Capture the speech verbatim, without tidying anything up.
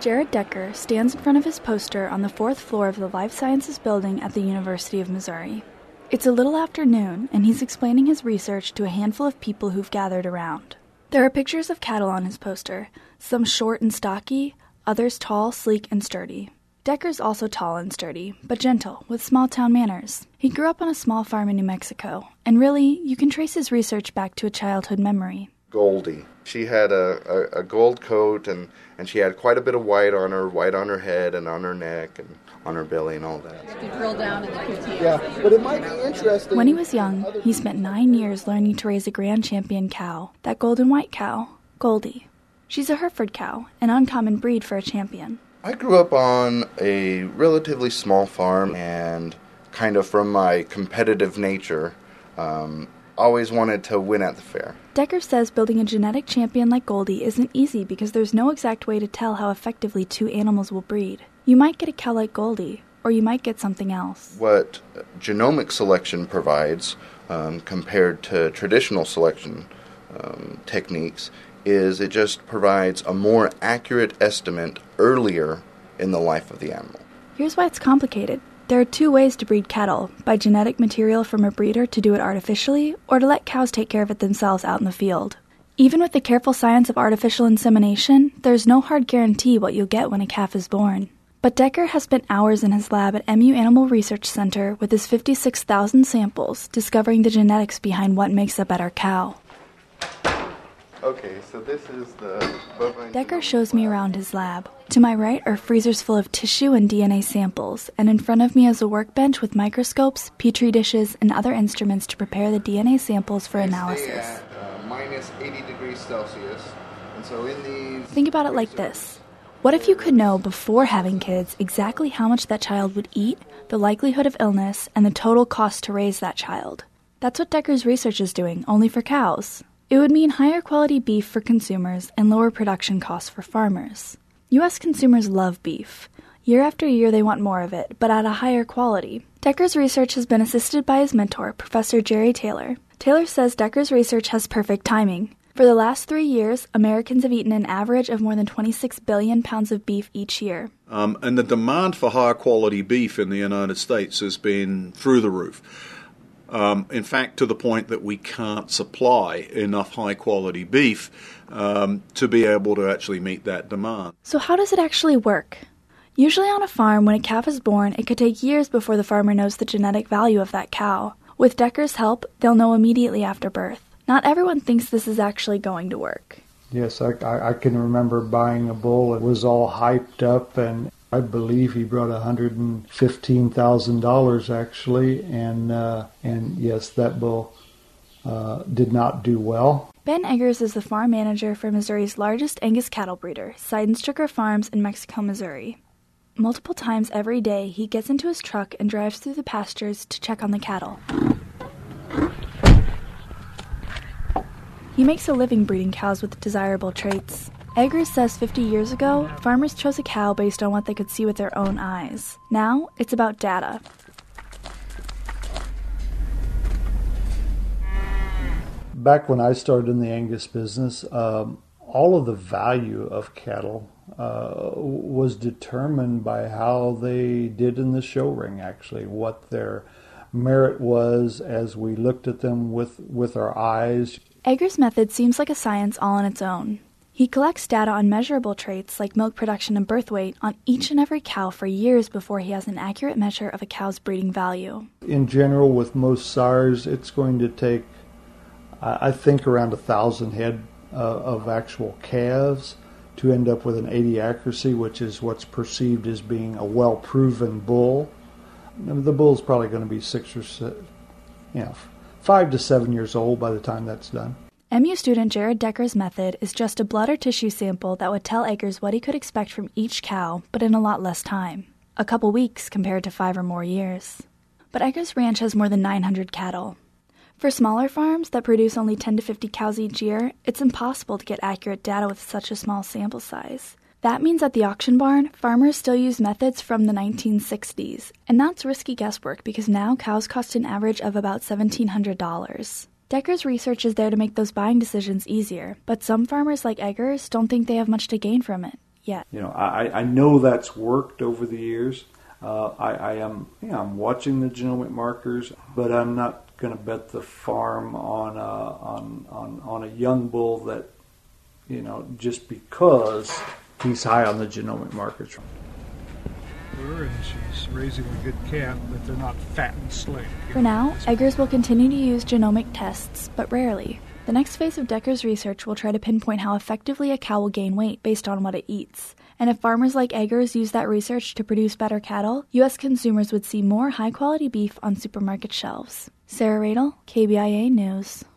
Jared Decker stands in front of his poster on the fourth floor of the Life Sciences building at the University of Missouri. It's a little after noon, and he's explaining his research to a handful of people who've gathered around. There are pictures of cattle on his poster, some short and stocky, others tall, sleek, and sturdy. Decker's also tall and sturdy, but gentle, with small-town manners. He grew up on a small farm in New Mexico, and really, you can trace his research back to a childhood memory. Goldie. She had a, a, a gold coat, and, and she had quite a bit of white on her, white on her head and on her neck and on her belly and all that. You have to drill down in the Q T. Yeah, but it might be interesting. When he was young, he spent nine years learning to raise a Grand Champion cow, that golden white cow, Goldie. She's a Hereford cow, an uncommon breed for a champion. I grew up on a relatively small farm, and kind of from my competitive nature, um, always wanted to win at the fair. Decker says building a genetic champion like Goldie isn't easy because there's no exact way to tell how effectively two animals will breed. You might get a cow like Goldie, or you might get something else. What genomic selection provides, um, compared to traditional selection um, techniques, is it just provides a more accurate estimate earlier in the life of the animal. Here's why it's complicated. There are two ways to breed cattle, by genetic material from a breeder to do it artificially, or to let cows take care of it themselves out in the field. Even with the careful science of artificial insemination, there's no hard guarantee what you'll get when a calf is born. But Decker has spent hours in his lab at M U Animal Research Center with his fifty-six thousand samples, discovering the genetics behind what makes a better cow. Okay, so this is the bovine... Decker shows me around his lab. To my right are freezers full of tissue and D N A samples, and in front of me is a workbench with microscopes, petri dishes, and other instruments to prepare the D N A samples for analysis. They stay at uh, minus eighty degrees Celsius, and so in these... Think about it like this. What if you could know before having kids exactly how much that child would eat, the likelihood of illness, and the total cost to raise that child? That's what Decker's research is doing, only for cows. It would mean higher quality beef for consumers and lower production costs for farmers. U S consumers love beef. Year after year they want more of it, but at a higher quality. Decker's research has been assisted by his mentor, Professor Jerry Taylor. Taylor says Decker's research has perfect timing. For the last three years, Americans have eaten an average of more than twenty-six billion pounds of beef each year. Um, and the demand for higher quality beef in the United States has been through the roof. Um, in fact, to the point that we can't supply enough high-quality beef um, to be able to actually meet that demand. So how does it actually work? Usually on a farm, when a calf is born, it could take years before the farmer knows the genetic value of that cow. With Decker's help, they'll know immediately after birth. Not everyone thinks this is actually going to work. Yes, I, I, I can remember buying a bull. It was all hyped up, and I believe he brought one hundred fifteen thousand dollars actually, and uh, and yes, that bull uh, did not do well. Ben Eggers is the farm manager for Missouri's largest Angus cattle breeder, Seidenstrucker Farms in Mexico, Missouri. Multiple times every day, he gets into his truck and drives through the pastures to check on the cattle. He makes a living breeding cows with desirable traits. Eggers says fifty years ago, farmers chose a cow based on what they could see with their own eyes. Now, it's about data. Back when I started in the Angus business, um, all of the value of cattle uh, was determined by how they did in the show ring, actually, what their merit was as we looked at them with, with our eyes. Eggers' method seems like a science all on its own. He collects data on measurable traits like milk production and birth weight on each and every cow for years before he has an accurate measure of a cow's breeding value. In general, with most sires, it's going to take, I think, around a thousand head uh, of actual calves to end up with an eighty accuracy, which is what's perceived as being a well-proven bull. The bull's probably going to be six or six, you know, five to seven years old by the time that's done. M U student Jared Decker's method is just a blood or tissue sample that would tell Eggers what he could expect from each cow, but in a lot less time. A couple weeks compared to five or more years. But Eggers Ranch has more than nine hundred cattle. For smaller farms that produce only ten to fifty cows each year, it's impossible to get accurate data with such a small sample size. That means at the auction barn, farmers still use methods from the nineteen sixties, and that's risky guesswork because now cows cost an average of about seventeen hundred dollars. Decker's research is there to make those buying decisions easier, but some farmers like Eggers don't think they have much to gain from it. yet. You know, I, I know that's worked over the years. Uh, I, I am, you know, I'm watching the genomic markers, but I'm not going to bet the farm on a, on on on a young bull that, you know, just because he's high on the genomic markers. And she's raising a good calf, but they're not fat and slick. For now, Eggers will continue to use genomic tests, but rarely. The next phase of Decker's research will try to pinpoint how effectively a cow will gain weight based on what it eats. And if farmers like Eggers use that research to produce better cattle, U S consumers would see more high-quality beef on supermarket shelves. Sarah Radel, K B I A News.